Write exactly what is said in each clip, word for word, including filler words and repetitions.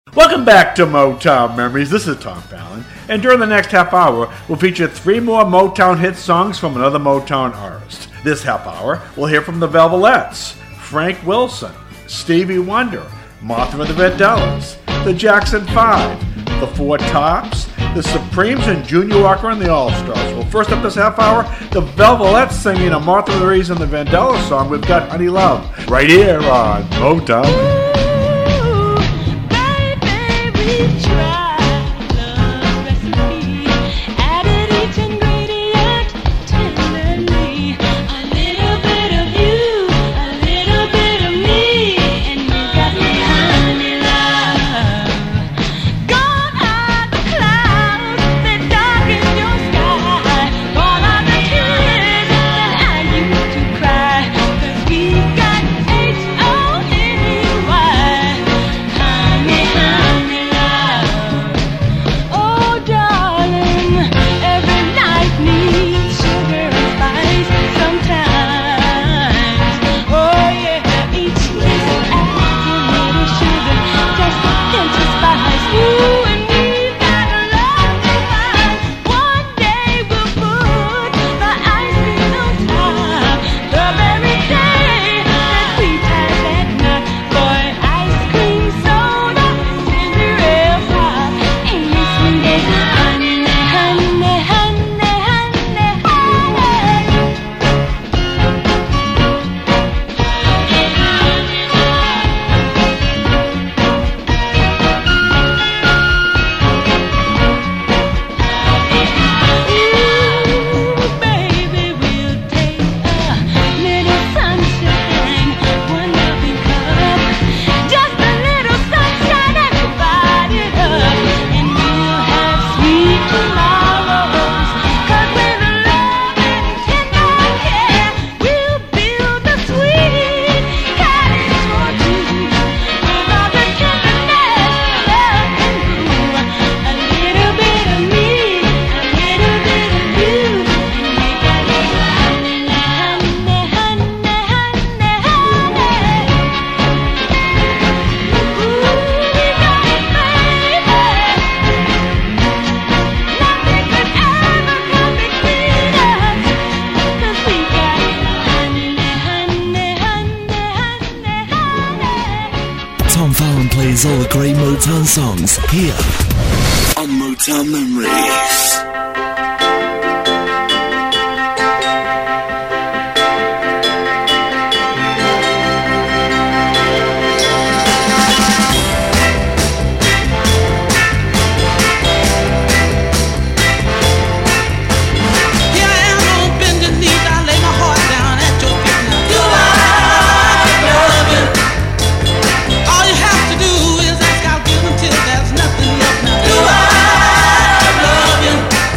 Welcome back to Motown Memories. This is Tom Fallon, and during the next half hour, we'll feature three more Motown hit songs from another Motown artist. This half hour, we'll hear from the Velvelettes, Frank Wilson, Stevie Wonder, Martha and the Vandellas, the Jackson Five, the Four Tops, the Supremes, and Junior Walker and the All-Stars. Well, first up this half hour, the Velvelettes singing a Martha Louise and the Vandellas song. We've got Honey Love right here on Motown. All the great Motown songs here on Motown Memories. Do I love you?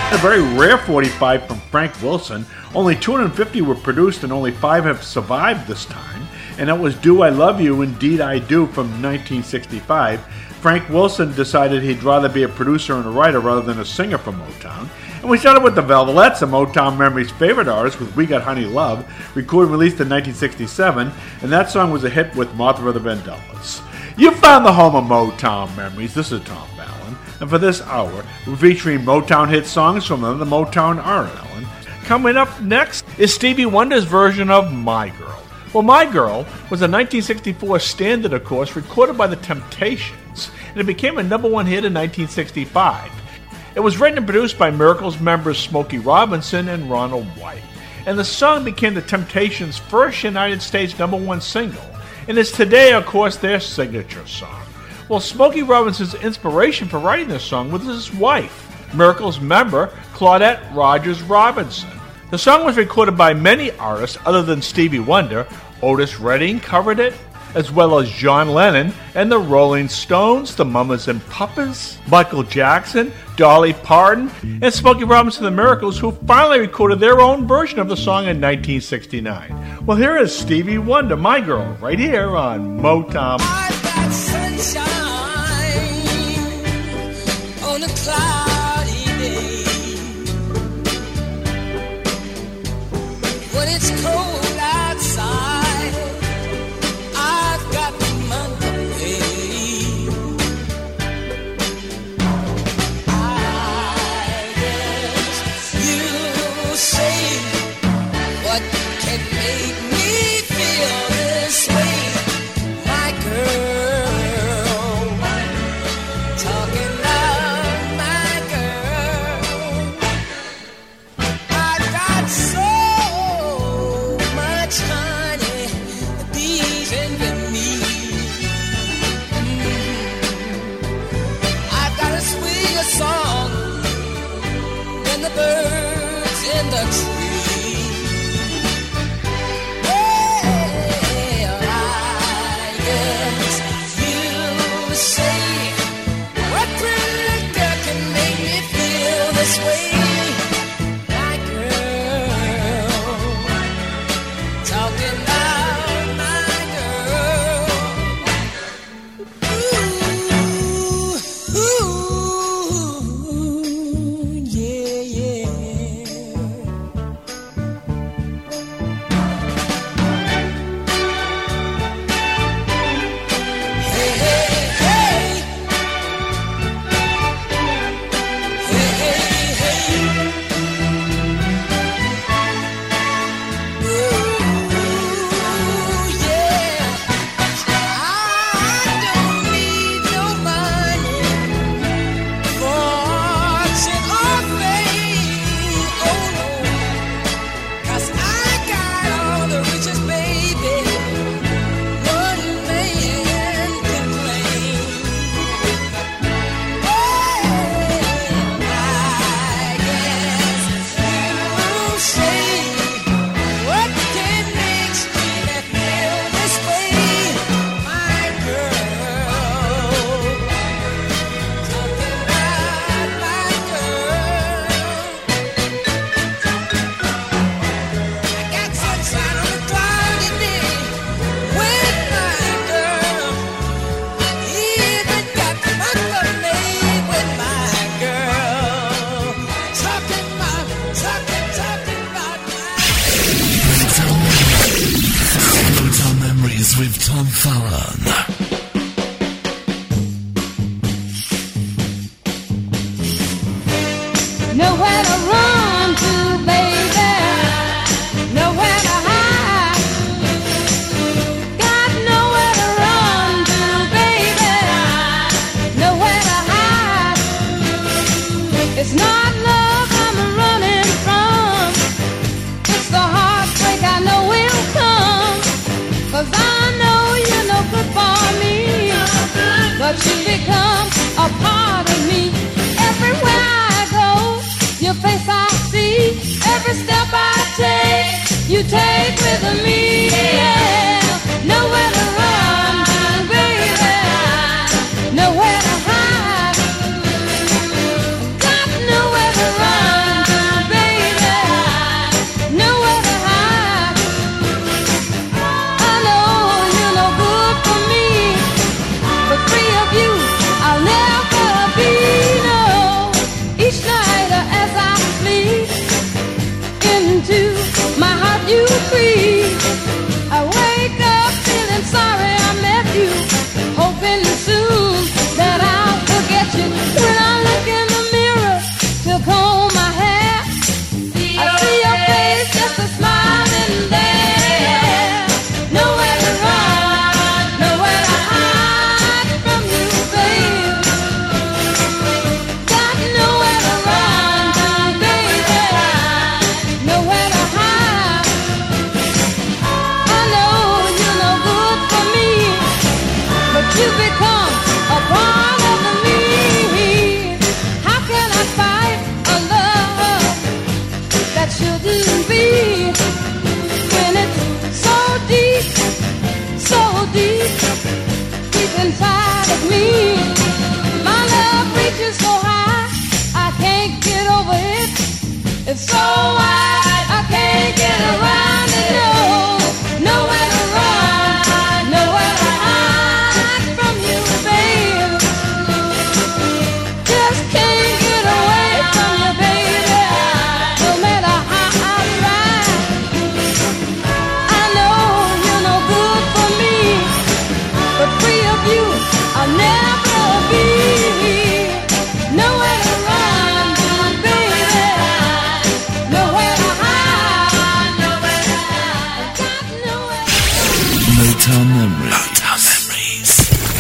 A very rare forty-five from Frank Wilson. Only two hundred fifty were produced and only five have survived this time. And that was Do I Love You, Indeed I Do from nineteen sixty-five. Frank Wilson decided he'd rather be a producer and a writer rather than a singer for Motown. And we started with the Velvelettes, a Motown Memories favorite artist, with We Got Honey Love, recorded and released in nineteen sixty-seven, and that song was a hit with Martha of the Vandellas. You found the home of Motown Memories. This is Tom Fallon, and for this hour, we're featuring Motown hit songs from another Motown artist. Coming up next is Stevie Wonder's version of My Girl. Well, My Girl was a nineteen sixty-four standard, of course, recorded by The Temptations, and it became a number one hit in nineteen sixty-five. It was written and produced by Miracles members Smokey Robinson and Ronald White, and the song became The Temptations' first United States number one single, and is today, of course, their signature song. Well, Smokey Robinson's inspiration for writing this song was his wife, Miracles member Claudette Rogers Robinson. The song was recorded by many artists other than Stevie Wonder. Otis Redding covered it, as well as John Lennon and the Rolling Stones, the Mamas and Papas, Michael Jackson, Dolly Parton, and Smokey Robinson and the Miracles, who finally recorded their own version of the song in nineteen sixty-nine. Well, here is Stevie Wonder, My Girl, right here on Motown. I've got sunshine on a cloudy day. When it's cold outside, I've got the month of May. I guess you say, what can make me feel this way, my girl? Talking about my girl, I got so much honey, the bees envy me. Mm. I've got to swing a song and the birds in the tree. Well, I guess you say, what pretty girl can make me feel this way? My girl, talking about my girl. Ooh, ooh, yeah, yeah. Hey, hey, hey. Hey, hey, hey. Ooh, yeah. I don't need no money, fortune or fame. Oh no, 'cause I got all the riches, baby, one man can claim. Well, I guess you say, what can make me feel this way, my girl? Talking about my girl. I got sunshine on a cloudy day with my girl. I even got the month of May with my girl. Talking about, talking, talking about my Motown Memories with Tom Fallon. Nowhere to run to, baby. Nowhere to hide. Got nowhere to run to, baby. Nowhere to hide. It's not love I'm running from. It's the heartbreak I know will come. 'Cause I know you're no good for me. But you become a part of me. Everywhere I go, your face I see. Every step I take, you take with me. Yeah. Nowhere to run to, baby. Nowhere to hide. Got nowhere to run It's so wide, I can't get around it. No, nowhere to run, nowhere to hide from you, babe. Just can't get away from you, baby. No matter how I try. I know you're no good for me, but free of you, I'll never be. Nowhere to run, baby. Nowhere to hide. Nowhere to hide. Got nowhere. Motown Memories. Motown Memories.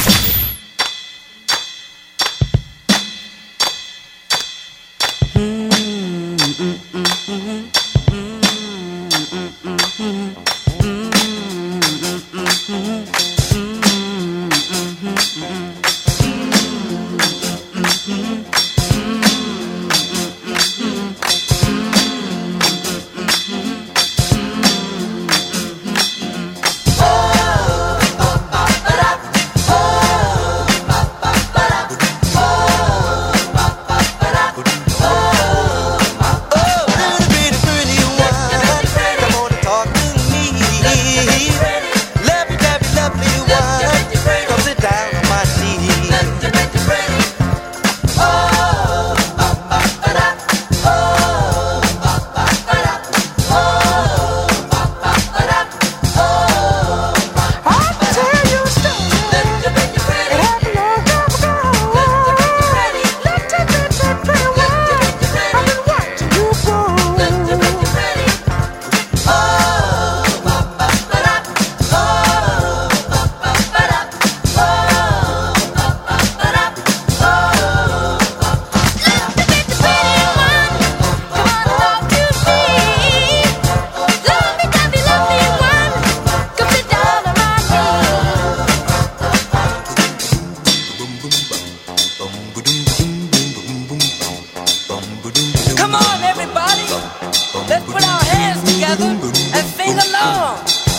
Come on, everybody. Let's put our hands together and sing along.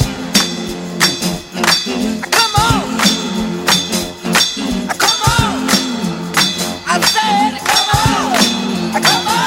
Come on. Come on. I said, come on. Come on.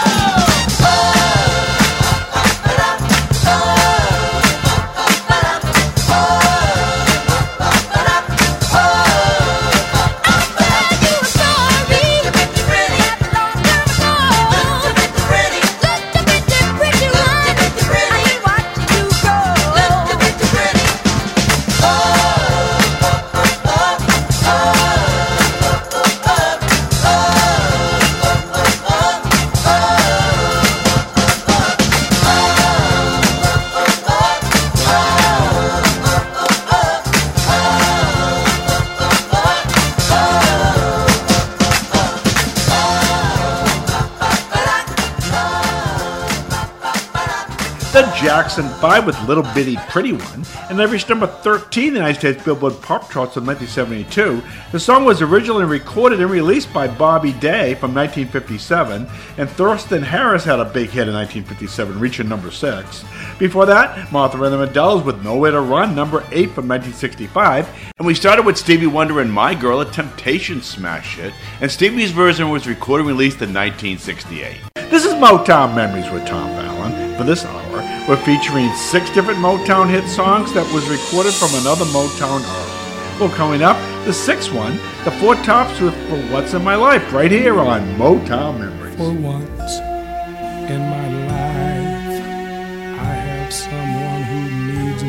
The Jackson five with Little Bitty Pretty One, and they reached number thirteen in the United States Billboard Pop Charts in nineteen seventy-two. The song was originally recorded and released by Bobby Day from nineteen fifty-seven, and Thurston Harris had a big hit in nineteen fifty-seven, reaching number six. Before that, Martha and the Vandellas with Nowhere to Run, number eight from nineteen sixty-five. And we started with Stevie Wonder and My Girl, a Temptation smash hit, and Stevie's version was recorded and released in nineteen sixty-eight. This is Motown Memories with Tom Fallon. For this hour, we're featuring six different Motown hit songs that was recorded from another Motown artist. Well, coming up, the sixth one, the Four Tops with For Once in My Life, right here on Motown Memories. For once in my life, I have someone who needs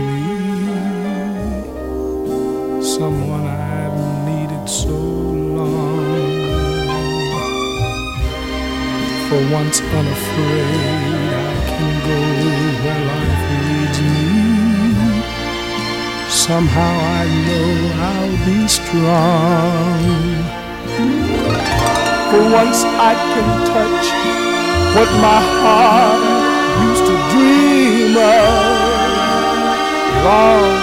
me, someone I've needed so long. For once unafraid, I can go where life leads me. Somehow I know I'll be strong. For once I can touch what my heart used to dream of long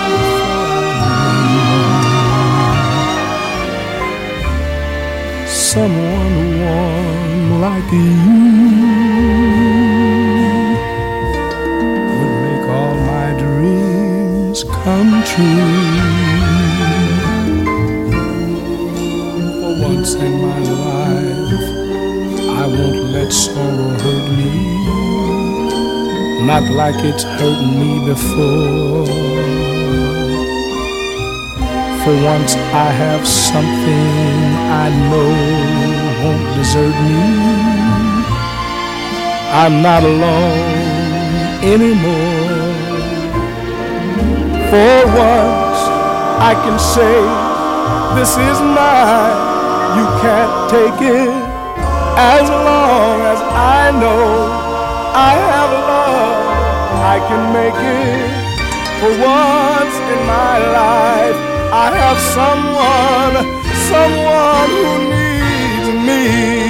before I knew someone warm like you would make all my dreams come true. For once in my life, I won't let sorrow hurt me. not like it's hurt me before. For once I have something I know won't desert me. I'm not alone anymore. For once I can say this is mine, you can't take it. As long as I know I have love, I can make it. For once in my life I have someone, someone who needs me.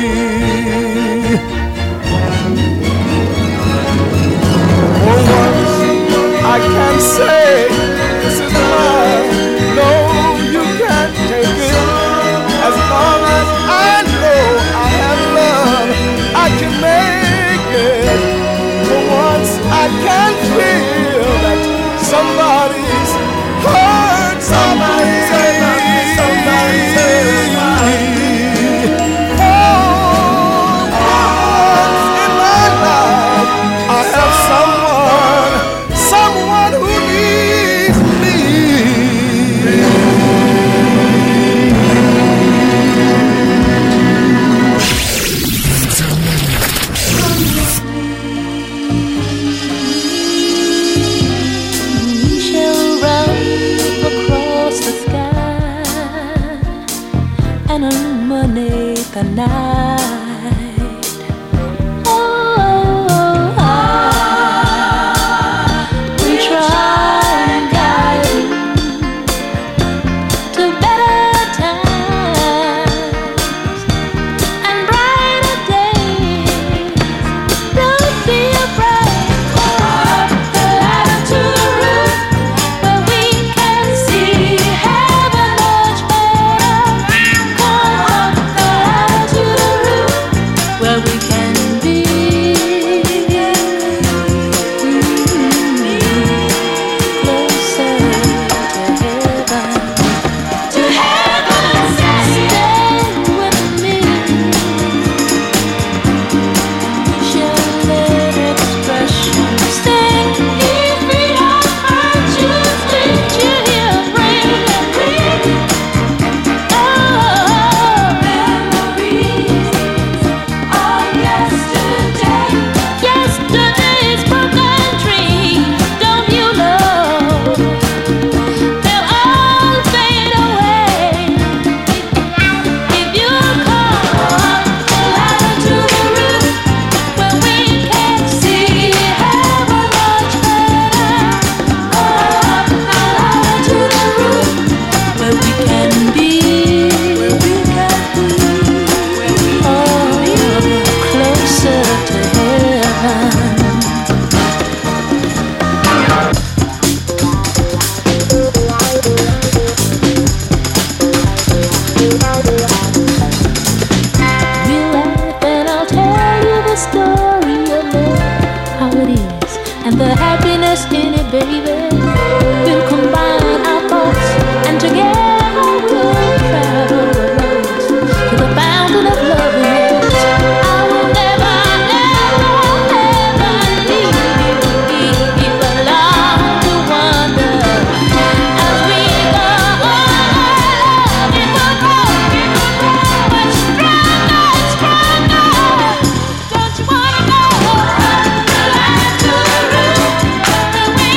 For once I can say this is mine. No, you can't take it. As long as I know I have love, I can make it. For once I can feel that somebody's hurt, somebody save me, somebody save me. For once in my life I have someone, someone who needs me. The night. Oh, I will try and guide you to better times and brighter days. Don't be afraid. Go up the ladder to the roof where we can see heaven much better. Go up the ladder to the roof where we can be closer to heaven. To heaven, stand with me. Shall let expression sing. If we don't hurt you, did you hear? Bring and bring. Oh, memories of yesterday. Yesterday's broken dreams, don't you know? They'll all fade away if you come up the ladder to the roof where we can see heaven much better. Go up the ladder to the roof where we can be, where we can be, where we can be closer to heaven. Real life, and I'll tell you the story of love, how it is, and the happiness in it, baby. We'll combine our thoughts, and together we'll travel the roads to the fountain of love and yours. I will never, never, never leave you. We belong to wonder as we go on. It will grow, it will grow much stronger and stronger. Don't you wanna go up the ladder to the roof where we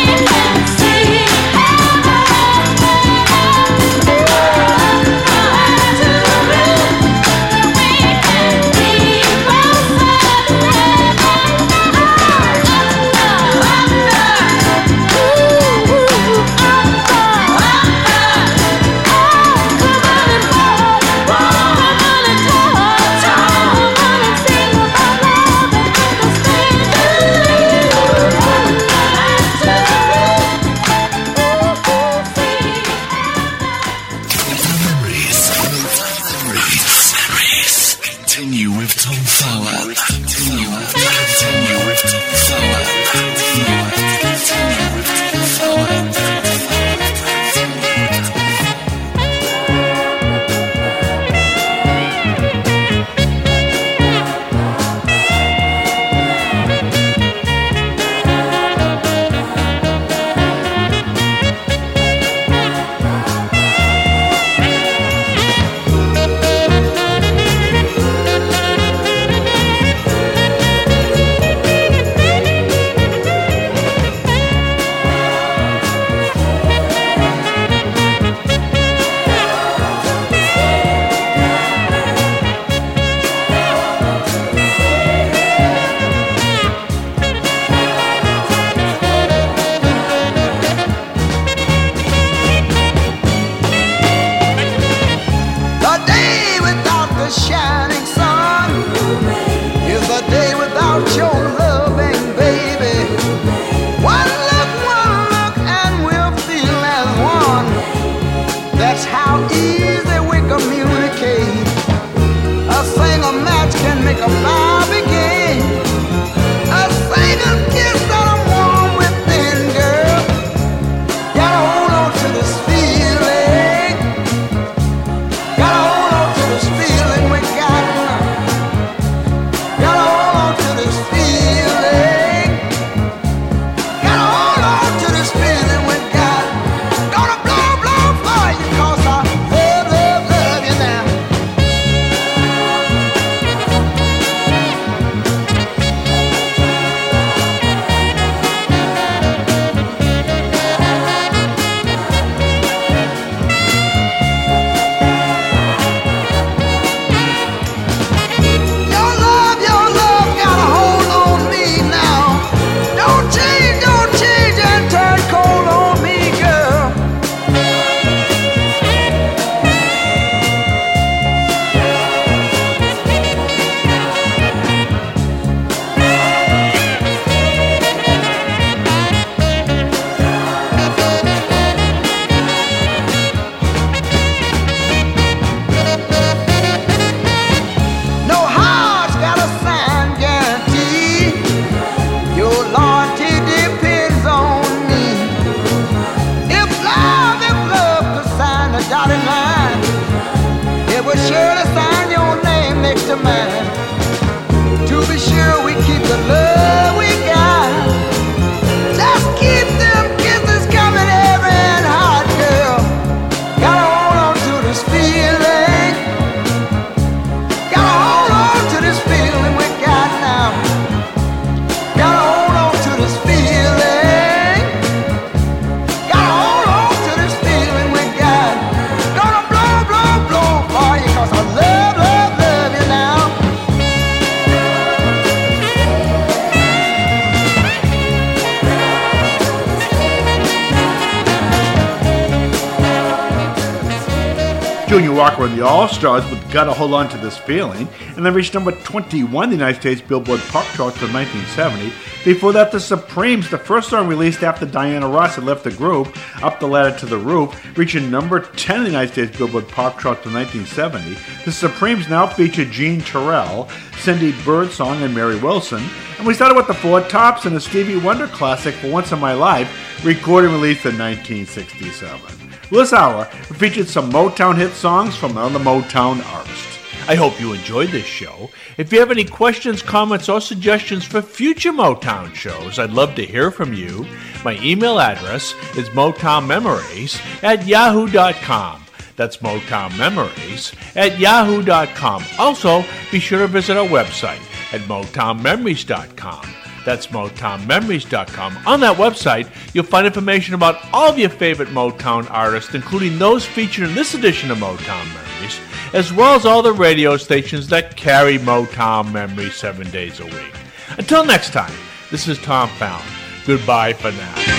Junior Walker and the All-Stars with Gotta Hold On to This Feeling, and then reached number twenty-one in the United States Billboard Pop Charts in nineteen seventy. Before that, The Supremes, the first song released after Diana Ross had left the group, Up the Ladder to the Roof, reaching number ten in the United States Billboard Pop Charts in nineteen seventy. The Supremes now feature Jean Terrell, Cindy Birdsong, and Mary Wilson. And we started with the Four Tops and a Stevie Wonder classic, For Once in My Life, recorded and released in nineteen sixty-seven. Well, this hour, we featured some Motown hit songs from another Motown artist. I hope you enjoyed this show. If you have any questions, comments, or suggestions for future Motown shows, I'd love to hear from you. My email address is motownmemories at yahoo dot com. That's motownmemories at yahoo dot com. Also, be sure to visit our website at motown memories dot com. That's motown memories dot com. On that website, you'll find information about all of your favorite Motown artists, including those featured in this edition of Motown Memories, as well as all the radio stations that carry Motown Memories seven days a week. Until next time, this is Tom Fallon. Goodbye for now.